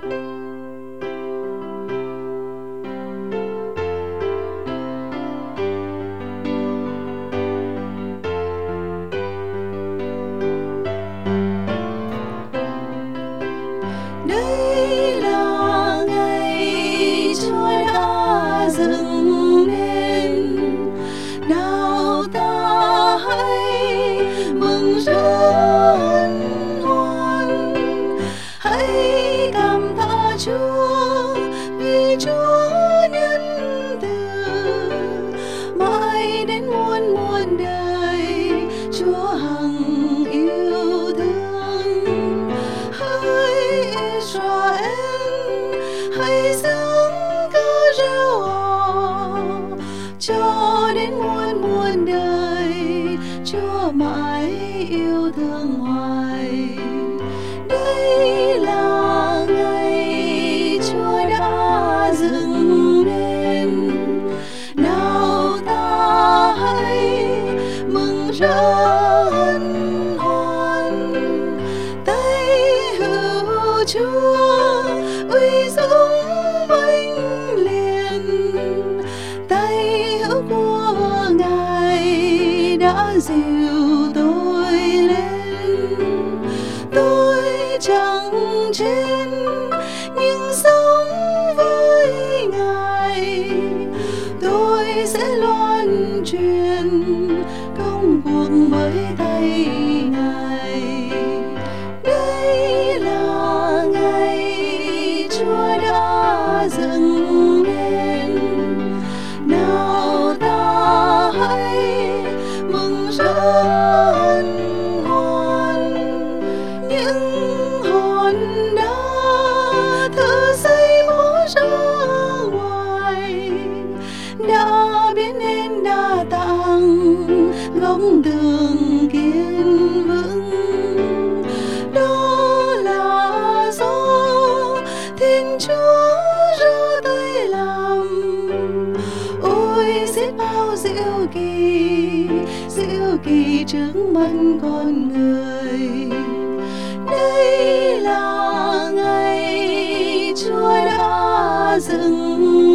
Đây là ngày Chúa đã dựng nên, nào ta hãy mừng rỡ hân hoan, hãy cảm tạ Chúa vì Chúa nhân từ mãi đến muôn muôn đời. Chúa hằng yêu thương, hỡi Israel, hãy dâng ca reo hò cho đến muôn muôn đời. Chúa mãi yêu thương hoài. Đây là ngày Chúa đã dựng nên, nào ta hãy mừng rỡ hân hoan. Tay hữu Chúa uy dũng vinh liền, tay hữu của Ngài đã dìu tôi lên. Tôi chẳng trên nhưng sống với Ngài, tôi sẽ loan truyền công cuộc bởi tay Ngài. Đây là ngày Chúa đã dựng nên, nào ta hãy mừng rỡ hân hoan. Những hòn đá thợ xây bỏ ra ngoài đã biến nên đa tạng góc tường kiên vững. Đó là do Thiên Chúa ra tay làm. Ôi biết bao diệu kỳ trước mắt con người. Đây là ngày Chúa đã dựng